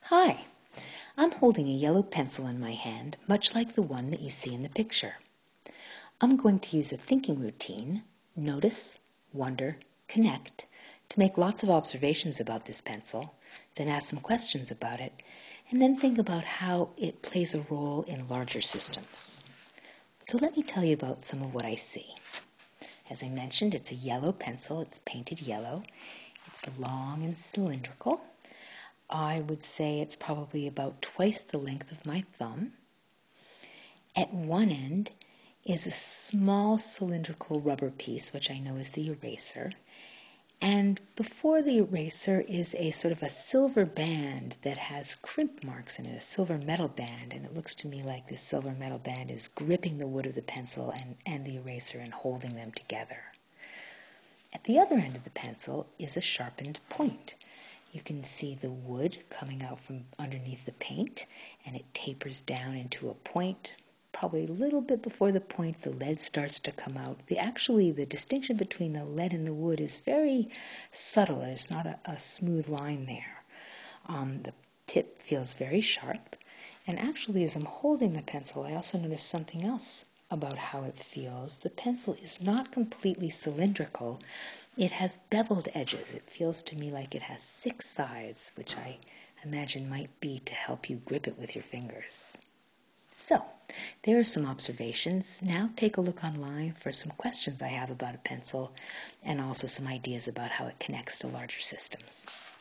Hi, I'm holding a yellow pencil in my hand, much like the one that you see in the picture. I'm going to use a thinking routine, notice, wonder, connect, to make lots of observations about this pencil, then ask some questions about it, and then think about how it plays a role in larger systems. So let me tell you about some of what I see. As I mentioned, it's a yellow pencil. It's painted yellow. It's long and cylindrical. I would say it's probably about twice the length of my thumb. At one end is a small cylindrical rubber piece, which I know is the eraser. And before the eraser is a sort of a silver band that has crimp marks in it, a silver metal band. And it looks to me like this silver metal band is gripping the wood of the pencil and the eraser and holding them together. At the other end of the pencil is a sharpened point. You can see the wood coming out from underneath the paint, and it tapers down into a point. Probably a little bit before the point, the lead starts to come out. The distinction between the lead and the wood is very subtle. There's not a smooth line there. The tip feels very sharp. And actually, as I'm holding the pencil, I also notice something else about how it feels. The pencil is not completely cylindrical. It has beveled edges. It feels to me like it has 6 sides, which I imagine might be to help you grip it with your fingers. So, there are some observations. Now take a look online for some questions I have about a pencil and also some ideas about how it connects to larger systems.